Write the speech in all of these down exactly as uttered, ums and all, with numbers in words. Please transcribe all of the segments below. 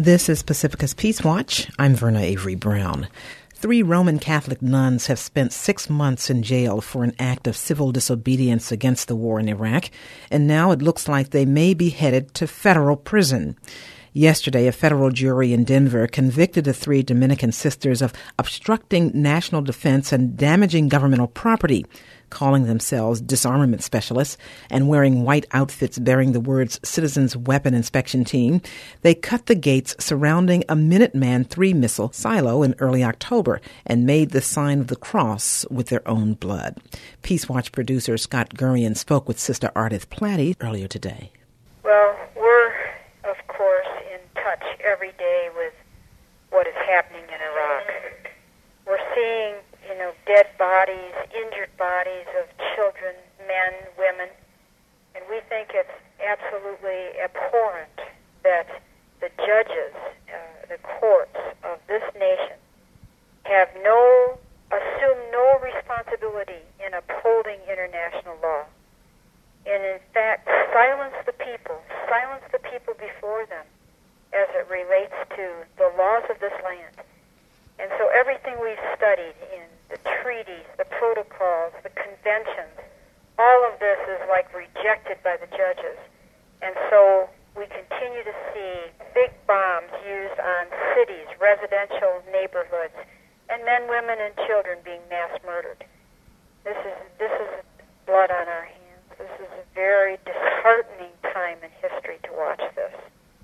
This is Pacifica's Peace Watch. I'm Verna Avery Brown. Three Roman Catholic nuns have spent six months in jail for an act of civil disobedience against the war in Iraq, and now it looks like they may be headed to federal prison. Yesterday, a federal jury in Denver convicted the three Dominican sisters of obstructing national defense and damaging governmental property, calling themselves disarmament specialists and wearing white outfits bearing the words Citizens Weapon Inspection Team. They cut the gates surrounding a Minuteman three missile silo in early October and made the sign of the cross with their own blood. Peace Watch producer Scott Gurian spoke with Sister Ardith Platty earlier today. Well, we're, of course, in touch every day with what is happening in Iraq. We're seeing you know, dead bodies, injured bodies of children, men, women, and we think it's absolutely abhorrent that the judges, uh, the courts of this nation have no, assume no responsibility in upholding international law, and in fact silence the people, silence the people before them as it relates to the laws of this land. And so everything we've studied in the treaties, the protocols, the conventions, all of this is like rejected by the judges. And so we continue to see big bombs used on cities, residential neighborhoods, and men, women, and children being mass murdered. This is this is blood on our hands. This is a very disheartening time in history to watch this.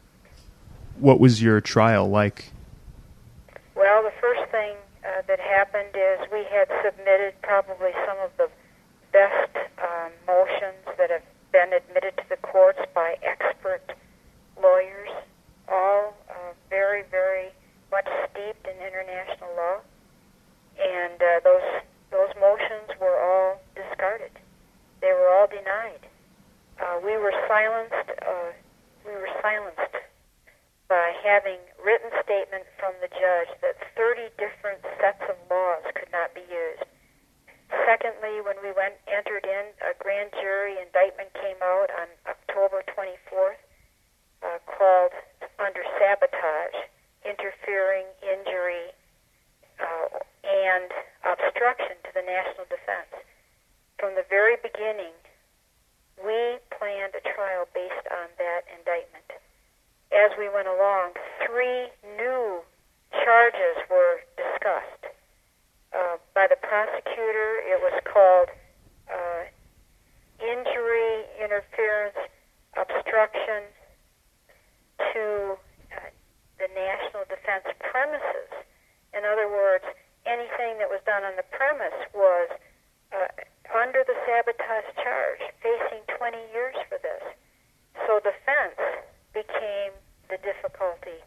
What was your trial like? Well, the first thing uh, that happened is we had submitted probably some of the best um, motions that have been admitted to the courts by expert lawyers, all uh, very, very much steeped in international law. And uh, those those motions were all discarded. They were all denied. Uh, we were silenced. Uh, we were silenced by having written statement from the judge that thirty different sets of laws could not be used. Secondly, when we went entered in, a grand jury indictment came out on October twenty-fourth uh, called under sabotage, interfering, injury, uh, and obstruction to the national defense. From the very beginning, we planned a trial based on that indictment. As we went along, three new charges were discussed. Uh, by the prosecutor, it was called uh, injury, interference, obstruction to uh, the national defense premises. In other words, anything that was done on the premise was uh, under the sabotage charge, facing twenty years for this. So defense became the difficulty,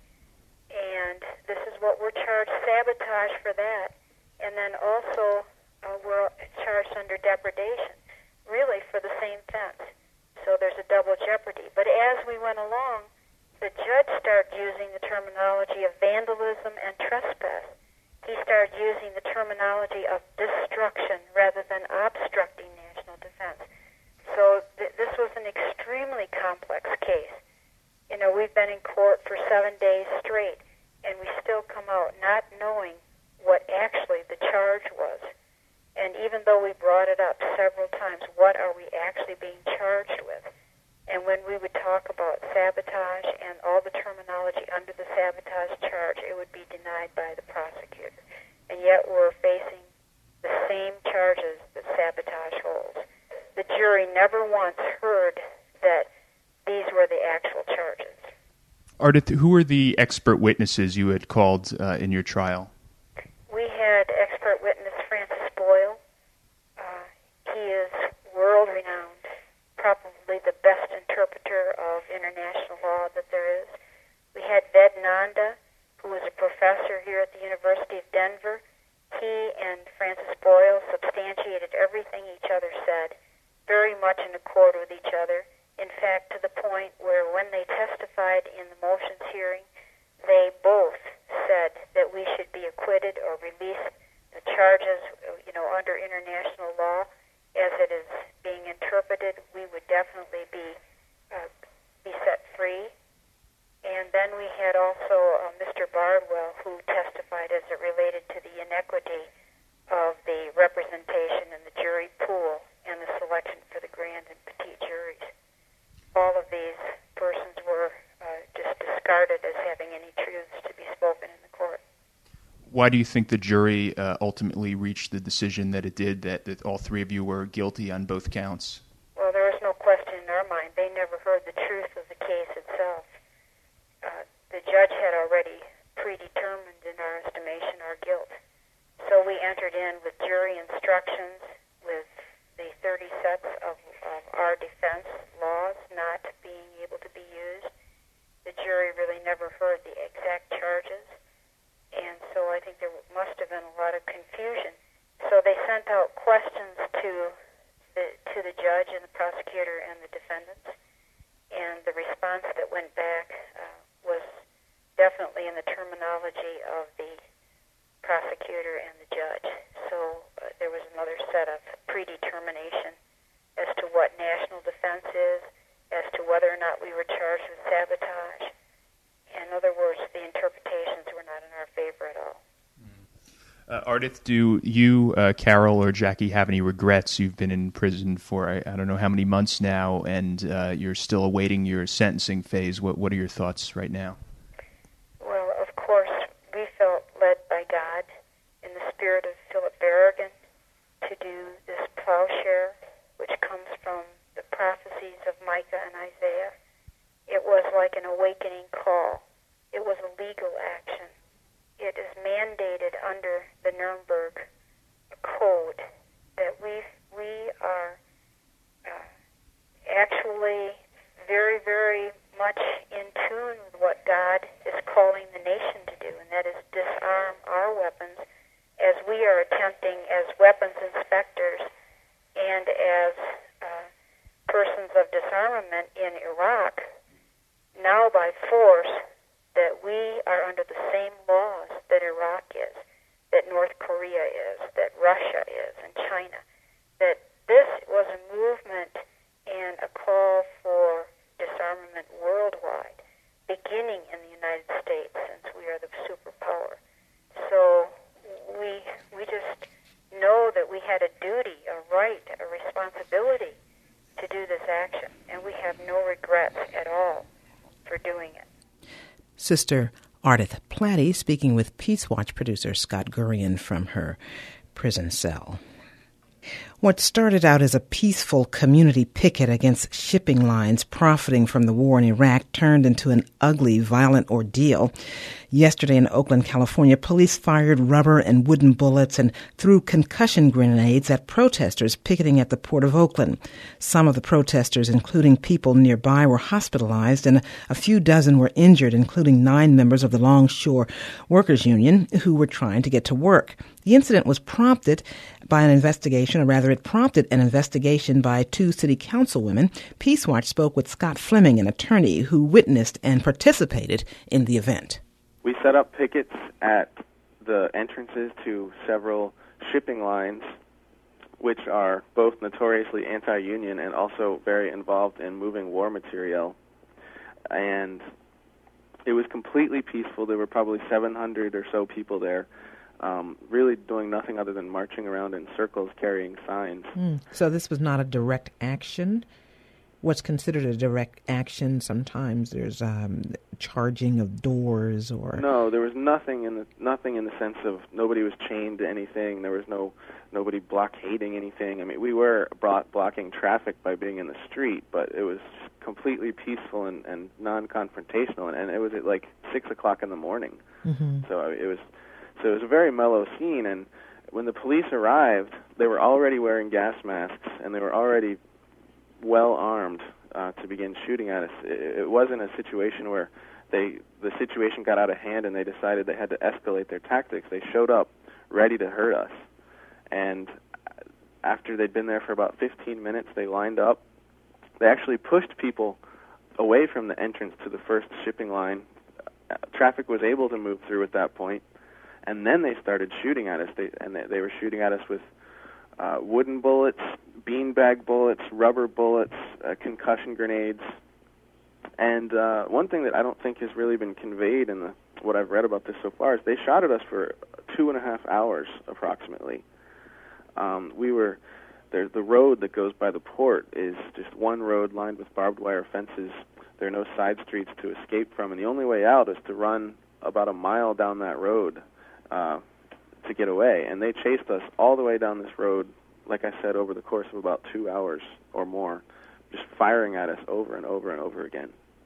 and this is what we're charged, sabotage for that, and then also uh, we're charged under depredation, really for the same fence. So there's a double jeopardy. But as we went along, the judge started using the terminology of vandalism and trespass. He started using the terminology of destruction rather than obstructing national defense. So th- this was an extremely complex case. You know, we've been in court for seven days straight, and we still come out not knowing what actually the charge was. And even though we brought it up several times, what are we actually being charged with? And when we would talk about sabotage and all the terminology under the sabotage charge, it would be denied by the prosecutor. And yet we're facing the same charges that sabotage holds. The jury never once heard that these were the actual charges. Ardith, who were the expert witnesses you had called uh, in your trial? We had expert witness Francis Boyle. Uh, he is world-renowned, probably the best interpreter of international law that there is. We had Ved Nanda, who was a professor here at the University of Denver. He and Francis Boyle substantiated everything each other said, very much in accord with each other. In fact, to the point where when they testified in the motions hearing, they both said that we should be acquitted or release the charges, you know, under international law as it is being interpreted. We would definitely be uh, be set free. And then we had also uh, Mister Bardwell, who testified as it related to the inequity of the representation in the jury pool and the selection for the grand and petite juries. All of these persons were uh, just discarded as having any truths to be spoken in the court. Why do you think the jury uh, ultimately reached the decision that it did, that, that all three of you were guilty on both counts? Well, there is no question in our mind. They never heard the truth of the case itself. Uh, the judge had already predetermined, in our estimation, our guilt. So we entered in with jury instructions, with the thirty sets of, of our defense laws not being able to be used. The jury really never heard the exact charges. And so I think there must have been a lot of confusion. So they sent out questions to the to the judge and the prosecutor and the defendants, and the response that went back uh, was definitely in the terminology of the prosecutor and the judge. So uh, there was another set of predetermination as to what national defense is, as to whether or not we were charged with sabotage. In other words, the interpretations were not in our favor at all. Uh, Ardith, do you, uh, Carol, or Jackie have any regrets? You've been in prison for I, I don't know how many months now, and uh, you're still awaiting your sentencing phase. What What are your thoughts right now? Well, of course, we felt led by God in the spirit of Philip Berrigan to do this plowshare, which comes from the prophecies of Micah and Isaiah. It was like an awakening call. It was a legal action. It is mandated under the Nuremberg Code that we we are uh, actually very, very much in tune with what God is calling the nation to do, and that is disarm our weapons as we are attempting as weapons inspectors and as uh, persons of disarmament in Iraq, now by force, that we are under the same laws that Iraq is, that North Korea is, that Russia is, and China. That this was a movement and a call for disarmament worldwide, beginning in the United States, since we are the superpower. So we we just know that we had a duty, a right, a responsibility to do this action, and we have no regrets at all for doing it. Sister Ardith Platty speaking with Peace Watch producer Scott Gurian from her prison cell. What started out as a peaceful community picket against shipping lines profiting from the war in Iraq turned into an ugly, violent ordeal. Yesterday in Oakland, California, police fired rubber and wooden bullets and threw concussion grenades at protesters picketing at the Port of Oakland. Some of the protesters, including people nearby, were hospitalized, and a few dozen were injured, including nine members of the Longshore Workers Union who were trying to get to work. The incident was prompted by an investigation, or rather it prompted an investigation by two city councilwomen. Peace Watch spoke with Scott Fleming, an attorney who witnessed and participated in the event. We set up pickets at the entrances to several shipping lines, which are both notoriously anti-union and also very involved in moving war material. And it was completely peaceful. There were probably seven hundred or so people there, um, really doing nothing other than marching around in circles carrying signs. Mm. So this was not a direct action? What's considered a direct action, sometimes there's um, charging of doors or... No, there was nothing in the nothing in the sense of nobody was chained to anything. There was no nobody blockading anything. I mean, we were brought blocking traffic by being in the street, but it was completely peaceful and, and non-confrontational, and, and it was at like six o'clock in the morning. Mm-hmm. So it was so it was a very mellow scene, and when the police arrived, they were already wearing gas masks, and they were already well armed uh, to begin shooting at us. It, it wasn't a situation where they the situation got out of hand and they decided they had to escalate their tactics. They showed up ready to hurt us. And after they'd been there for about fifteen minutes, they lined up. They actually pushed people away from the entrance to the first shipping line. Uh, traffic was able to move through at that point. And then they started shooting at us. They, and they, they were shooting at us with uh, wooden bullets, beanbag bullets, rubber bullets, uh, concussion grenades. And uh, one thing that I don't think has really been conveyed in the what I've read about this so far is they shot at us for two and a half hours approximately. Um, we were there. The road that goes by the port is just one road lined with barbed wire fences. There are no side streets to escape from, and the only way out is to run about a mile down that road uh, to get away. And they chased us all the way down this road, like I said, over the course of about two hours or more, just firing at us over and over and over again.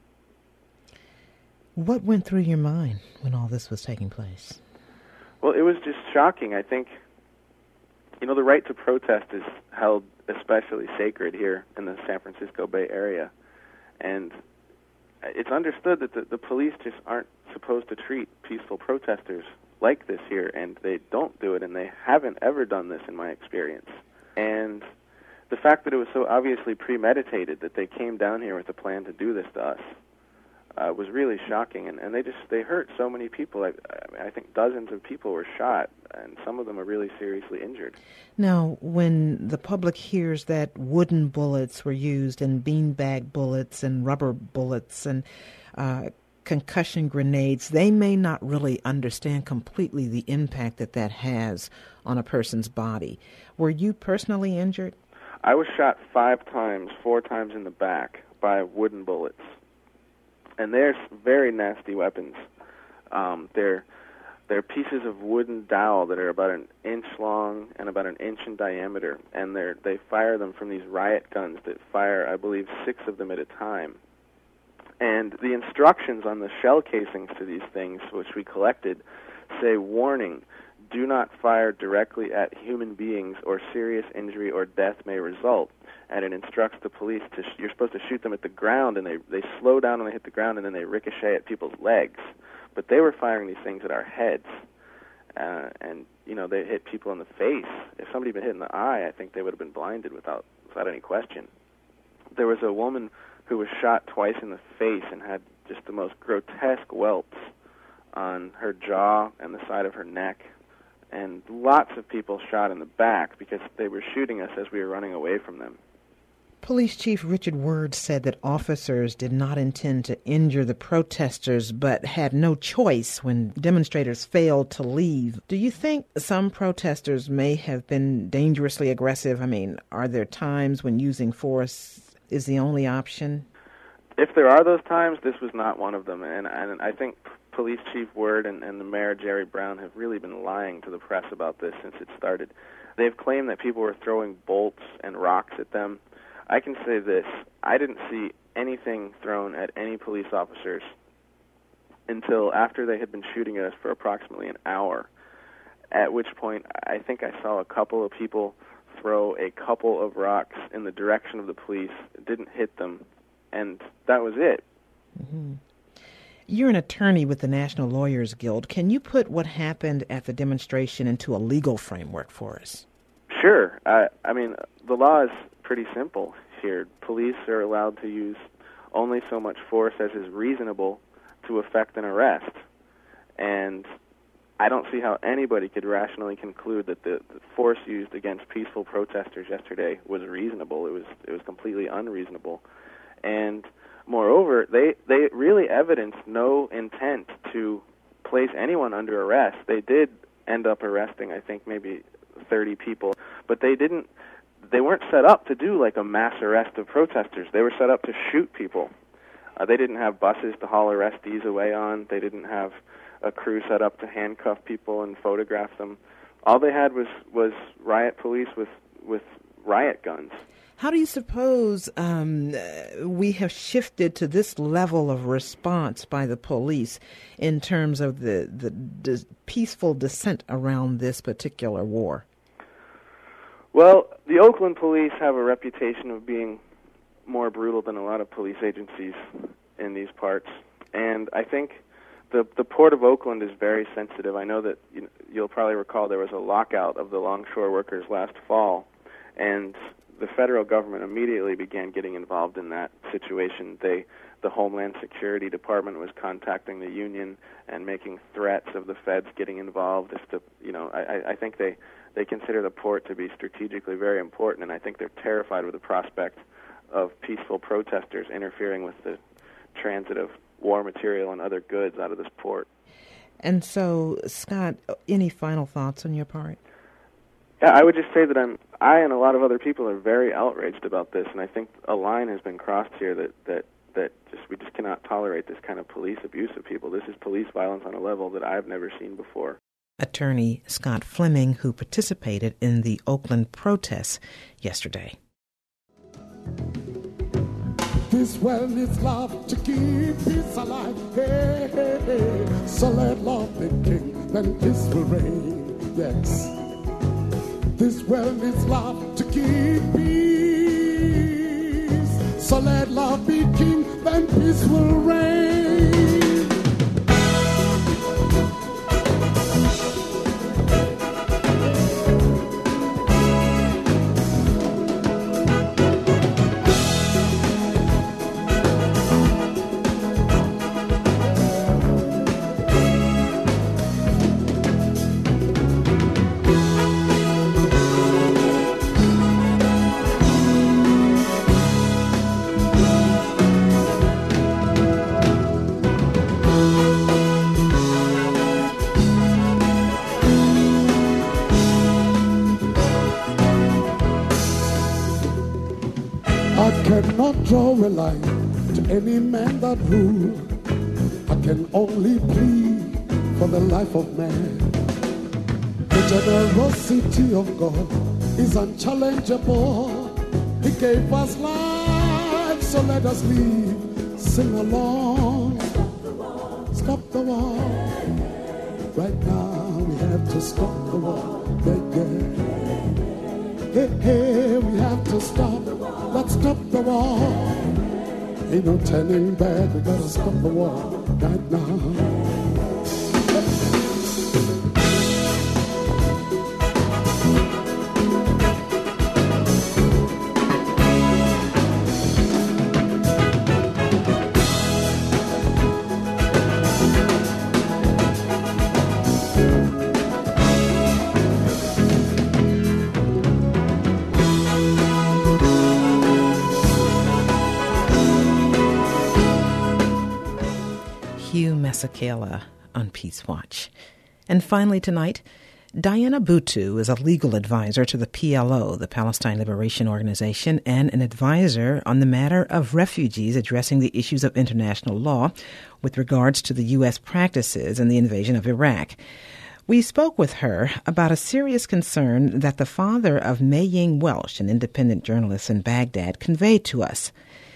What went through your mind when all this was taking place? Well, it was just shocking. I think, you know, the right to protest is held especially sacred here in the San Francisco Bay Area. And it's understood that the, the police just aren't supposed to treat peaceful protesters like this here, and they don't do it, and they haven't ever done this in my experience. And the fact that it was so obviously premeditated, that they came down here with a plan to do this to us, uh, was really shocking. And, and they just, they hurt so many people. I, I think dozens of people were shot, and some of them are really seriously injured. Now, when the public hears that wooden bullets were used and beanbag bullets and rubber bullets and uh, concussion grenades, they may not really understand completely the impact that that has on a person's body. Were you personally injured? I was shot five times, four times in the back by wooden bullets. And they're very nasty weapons. Um, they're they're pieces of wooden dowel that are about an inch long and about an inch in diameter, and they they fire them from these riot guns that fire, I believe, six of them at a time. And the instructions on the shell casings to these things, which we collected, say, warning, do not fire directly at human beings or serious injury or death may result. And it instructs the police to, sh- you're supposed to shoot them at the ground, and they, they slow down when they hit the ground, and then they ricochet at people's legs. But they were firing these things at our heads. Uh, and, you know, they hit people in the face. If somebody had been hit in the eye, I think they would have been blinded without, without any question. There was a woman who was shot twice in the face and had just the most grotesque welts on her jaw and the side of her neck. And lots of people shot in the back because they were shooting us as we were running away from them. Police Chief Richard Word said that officers did not intend to injure the protesters but had no choice when demonstrators failed to leave. Do you think some protesters may have been dangerously aggressive? I mean, are there times when using force is the only option? If there are those times, this was not one of them. And, and I think Police Chief Word and, and the Mayor Jerry Brown have really been lying to the press about this since it started. They've claimed that people were throwing bolts and rocks at them. I can say this, I didn't see anything thrown at any police officers until after they had been shooting at us for approximately an hour, at which point I think I saw a couple of people throw a couple of rocks in the direction of the police. It didn't hit them, and that was it. Mm-hmm. You're an attorney with the National Lawyers Guild. Can you put what happened at the demonstration into a legal framework for us? Sure. I, I mean, the law is pretty simple here. Police are allowed to use only so much force as is reasonable to effect an arrest. And I don't see how anybody could rationally conclude that the, the force used against peaceful protesters yesterday was reasonable. It was it was completely unreasonable. And moreover, they, they really evidenced no intent to place anyone under arrest. They did end up arresting, I think, maybe thirty people, but they didn't. They weren't set up to do like a mass arrest of protesters. They were set up to shoot people. Uh, they didn't have buses to haul arrestees away on. They didn't have a crew set up to handcuff people and photograph them. All they had was, was riot police with, with riot guns. How do you suppose um, we have shifted to this level of response by the police in terms of the, the dis- peaceful dissent around this particular war? Well, the Oakland police have a reputation of being more brutal than a lot of police agencies in these parts. And I think the the Port of Oakland is very sensitive. I know that you know, you'll probably recall there was a lockout of the longshore workers last fall, and the federal government immediately began getting involved in that situation. They, the Homeland Security Department was contacting the union and making threats of the feds getting involved. If the, you know, I, I think they, they consider the port to be strategically very important, and I think they're terrified with the prospect of peaceful protesters interfering with the transit of war material and other goods out of this port. And so, Scott, any final thoughts on your part? Yeah, I would just say that I'm, I and a lot of other people are very outraged about this, and I think a line has been crossed here that, that, that just we just cannot tolerate this kind of police abuse of people. This is police violence on a level that I've never seen before. Attorney Scott Fleming, who participated in the Oakland protests yesterday. This world needs love to keep peace alive. Hey, hey, hey. So let love be king, then peace will reign. Yes. This world needs love to keep peace. So let love be king, then peace will reign. I cannot draw a line to any man that rule. I can only plead for the life of man. The generosity of God is unchallengeable. He gave us life, so let us live. Sing along. Stop the war. Stop the war. Right now we have to stop the war. Yeah, yeah. Hey, hey, we have to stop. Let's stop the war. Ain't no turning back. We gotta stop the war right now. Masakela on Peace Watch. And finally tonight, Diana Buttu is a legal advisor to the P L O, the Palestine Liberation Organization, and an advisor on the matter of refugees addressing the issues of international law with regards to the U S practices in the invasion of Iraq. We spoke with her about a serious concern that the father of Maying Welsh, an independent journalist in Baghdad, conveyed to us.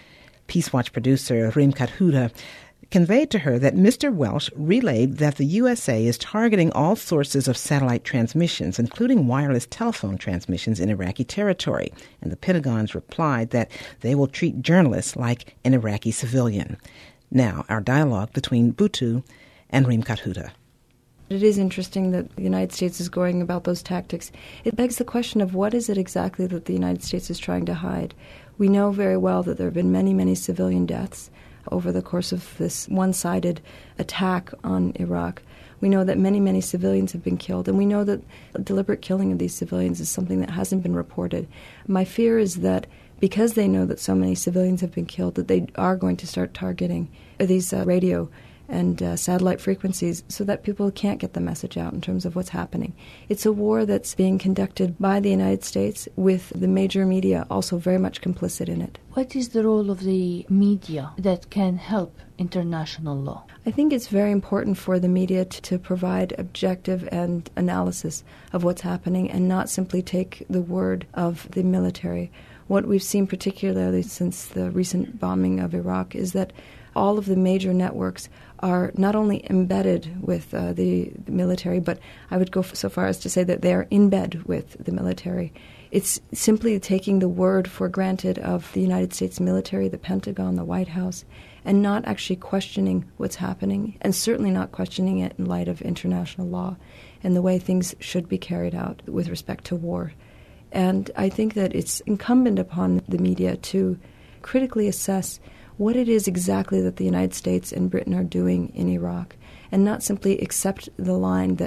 Peace Watch producer Rimkat Huda conveyed to her that Mister Welsh relayed that the U S A is targeting all sources of satellite transmissions, including wireless telephone transmissions in Iraqi territory, and the Pentagon's replied that they will treat journalists like an Iraqi civilian. Now, our dialogue between Buttu and Rimkat Huda. It is interesting that the United States is going about those tactics. It begs the question of what is it exactly that the United States is trying to hide. We know very well that there have been many, many civilian deaths over the course of this one-sided attack on Iraq. We know that many, many civilians have been killed, and we know that deliberate killing of these civilians is something that hasn't been reported. My fear is that because they know that so many civilians have been killed, that they are going to start targeting these uh, radio and uh, satellite frequencies so that people can't get the message out in terms of what's happening. It's a war that's being conducted by the United States with the major media also very much complicit in it. What is the role of the media that can help international law? I think it's very important for the media to, to provide objective and analysis of what's happening and not simply take the word of the military. What we've seen particularly since the recent bombing of Iraq is that all of the major networks are not only embedded with uh, the, the military, but I would go so far as to say that they are in bed with the military. It's simply taking the word for granted of the United States military, the Pentagon, the White House, and not actually questioning what's happening, and certainly not questioning it in light of international law and the way things should be carried out with respect to war. And I think that it's incumbent upon the media to critically assess what it is exactly that the United States and Britain are doing in Iraq, and not simply accept the line that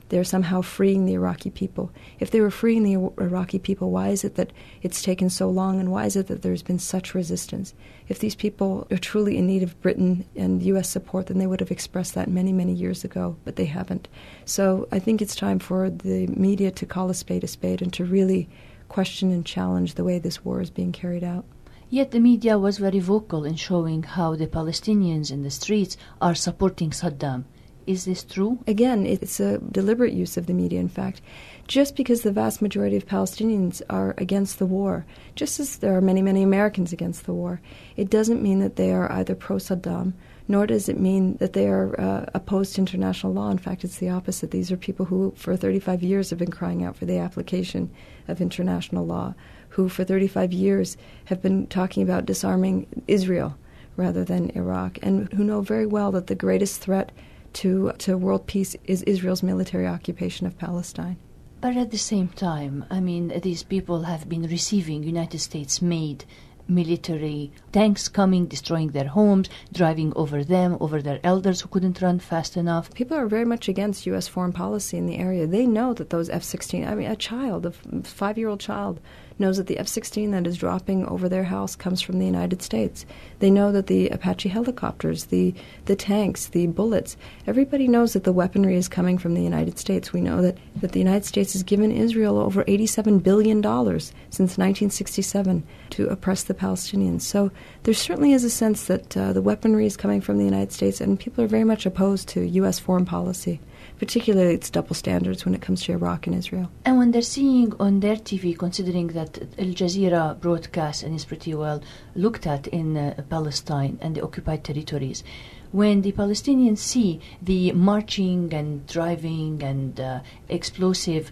they're somehow freeing the Iraqi people. If they were freeing the Iraqi people, why is it that it's taken so long, and why is it that there's been such resistance? If these people are truly in need of Britain and U S support, then they would have expressed that many, many years ago, but they haven't. So I think it's time for the media to call a spade a spade and to really question and challenge the way this war is being carried out. Yet the media was very vocal in showing how the Palestinians in the streets are supporting Saddam. Is this true? Again, it's a deliberate use of the media, in fact. Just because the vast majority of Palestinians are against the war, just as there are many, many Americans against the war, it doesn't mean that they are either pro-Saddam, nor does it mean that they are uh, opposed to international law. In fact, it's the opposite. These are people who, for thirty-five years, have been crying out for the application of international law, who, for thirty-five years, have been talking about disarming Israel rather than Iraq, and who know very well that the greatest threat to to world peace is Israel's military occupation of Palestine. But at the same time, I mean, these people have been receiving United States-made military tanks coming, destroying their homes, driving over them, over their elders who couldn't run fast enough. People are very much against U S foreign policy in the area. They know that those F sixteen, I mean, a child, a five-year-old child, knows that the F sixteen that is dropping over their house comes from the United States. They know that the Apache helicopters, the, the tanks, the bullets, everybody knows that the weaponry is coming from the United States. We know that, that the United States has given Israel over eighty-seven billion dollars since nineteen sixty-seven to oppress the Palestinians. So there certainly is a sense that uh, the weaponry is coming from the United States, and people are very much opposed to U S foreign policy, particularly its double standards when it comes to Iraq and Israel. And when they're seeing on their T V, considering that Al Jazeera broadcasts and is pretty well looked at in uh, Palestine and the occupied territories, when the Palestinians see the marching and driving and uh, explosive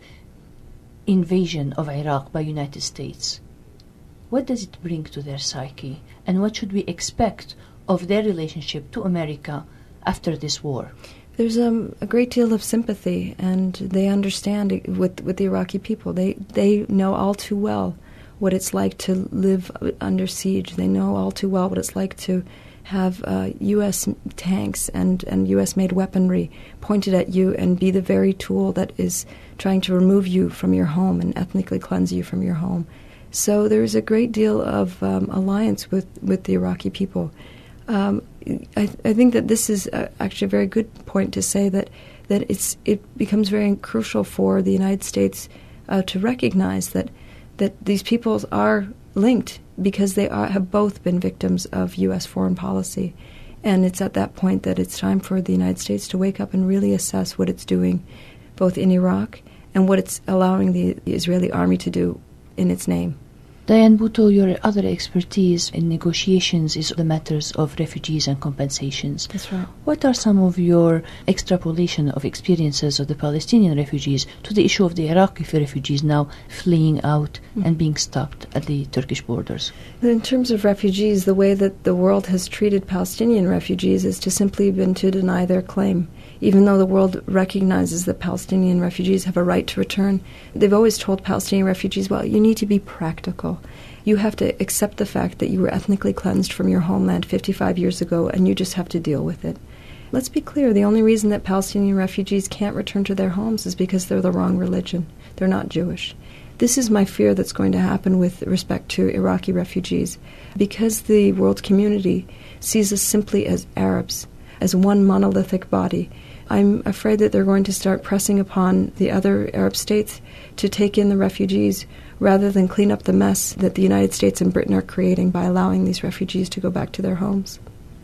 invasion of Iraq by United States, what does it bring to their psyche? And what should we expect of their relationship to America after this war? There's um, a great deal of sympathy, and they understand it with, with the Iraqi people. They, they know all too well what it's like to live under siege. They know all too well what it's like to have uh, U S tanks and, and U S-made weaponry pointed at you and be the very tool that is trying to remove you from your home and ethnically cleanse you from your home. So there is a great deal of um, alliance with, with the Iraqi people. Um, I, th- I think that this is uh, actually a very good point to say that, that it's it becomes very crucial for the United States uh, to recognize that that these peoples are linked because they are, have both been victims of U S foreign policy. And it's at that point that it's time for the United States to wake up and really assess what it's doing both in Iraq and what it's allowing the, the Israeli army to do in its name. Diane Bhutto, your other expertise in negotiations is the matters of refugees and compensations. That's right. What are some of your extrapolation of experiences of the Palestinian refugees to the issue of the Iraqi refugees now fleeing out mm-hmm. and being stopped at the Turkish borders? In terms of refugees, the way that the world has treated Palestinian refugees is to simply been to deny their claim. Even though the world recognizes that Palestinian refugees have a right to return, they've always told Palestinian refugees, well, you need to be practical. You have to accept the fact that you were ethnically cleansed from your homeland fifty-five years ago, and you just have to deal with it. Let's be clear, the only reason that Palestinian refugees can't return to their homes is because they're the wrong religion. They're not Jewish. This is my fear that's going to happen with respect to Iraqi refugees. Because the world community sees us simply as Arabs, as one monolithic body, I'm afraid that they're going to start pressing upon the other Arab states to take in the refugees rather than clean up the mess that the United States and Britain are creating by allowing these refugees to go back to their homes.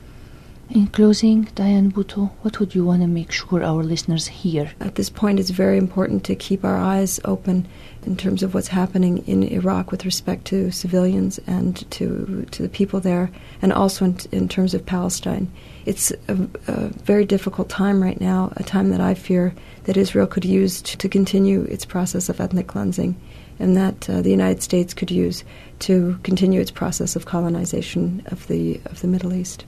In closing, Diane Bhutto, what would you want to make sure our listeners hear? At this point, it's very important to keep our eyes open in terms of what's happening in Iraq with respect to civilians and to to the people there, and also in, in terms of Palestine. It's a, a very difficult time right now, a time that I fear that Israel could use to, to continue its process of ethnic cleansing, and that uh, the United States could use to continue its process of colonization of the of the Middle East.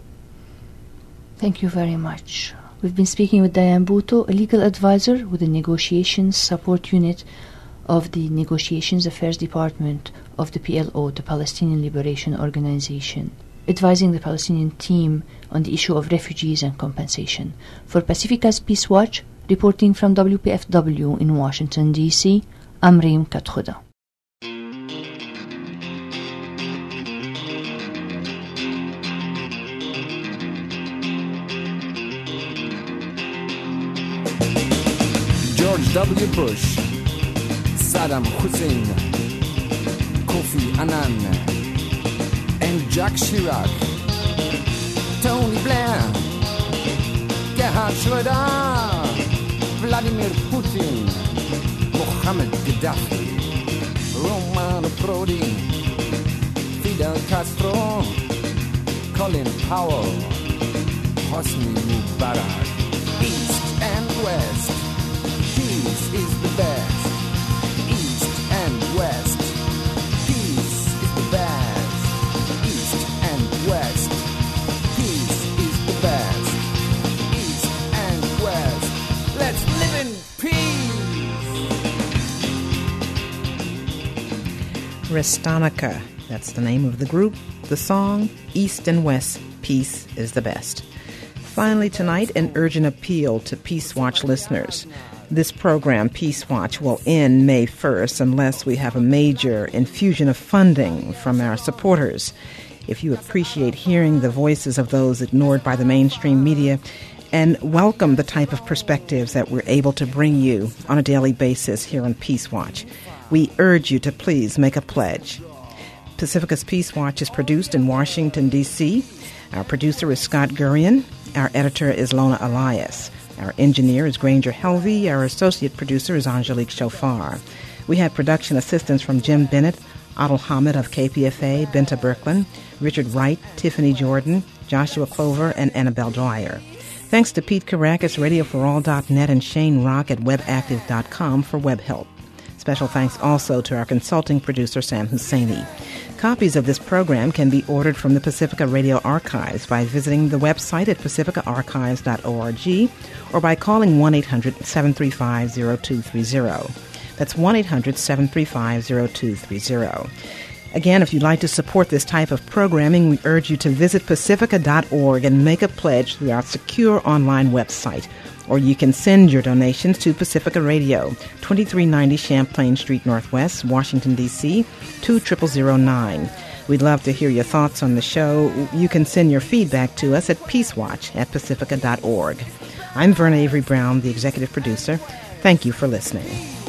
Thank you very much. We've been speaking with Diane Bhutto, a legal advisor with the Negotiations Support Unit of the Negotiations Affairs Department of the P L O, the Palestinian Liberation Organization, advising the Palestinian team on the issue of refugees and compensation. For Pacifica's Peace Watch, Reporting from W P F W in Washington, D C, I'm Reem Katkhuda. George W. Bush, Saddam Hussein, Kofi Annan, and Jacques Chirac, Tony Blair, Gerhard Schröder, Vladimir Putin, Mohammed Gaddafi, Romano Prodi, Fidel Castro, Colin Powell, Hosni Mubarak, East and West. Peace is the best. East and West. Peace is the best. East and West. Peace is the best. East and West. Let's live in peace. Restonica, that's the name of the group. The song, East and West, Peace is the Best. Finally tonight, an urgent appeal to Peace Watch listeners. This program, Peace Watch, will end May first unless we have a major infusion of funding from our supporters. If you appreciate hearing the voices of those ignored by the mainstream media and welcome the type of perspectives that we're able to bring you on a daily basis here on Peace Watch, we urge you to please make a pledge. Pacifica's Peace Watch is produced in Washington, D C. Our producer is Scott Gurian. Our editor is Lona Elias. Our engineer is Granger Helvey. Our associate producer is Angelique Chauffard. We had production assistance from Jim Bennett, Adel Hamid of K P F A, Benta Birkland, Richard Wright, Tiffany Jordan, Joshua Clover, and Annabelle Dwyer. Thanks to Pete Caracas, radio for all dot net, and Shane Rock at web active dot com for web help. Special thanks also to our consulting producer, Sam Husseini. Copies of this program can be ordered from the Pacifica Radio Archives by visiting the website at pacifica archives dot org or by calling one eight hundred seven three five zero two three zero. That's one eight hundred seven three five zero two three zero. Again, if you'd like to support this type of programming, we urge you to visit pacifica dot org and make a pledge through our secure online website. Or you can send your donations to Pacifica Radio, twenty-three ninety Champlain Street Northwest, Washington, D C, two zero zero zero nine. We'd love to hear your thoughts on the show. You can send your feedback to us at peacewatch at pacifica dot org. I'm Verna Avery Brown, the executive producer. Thank you for listening.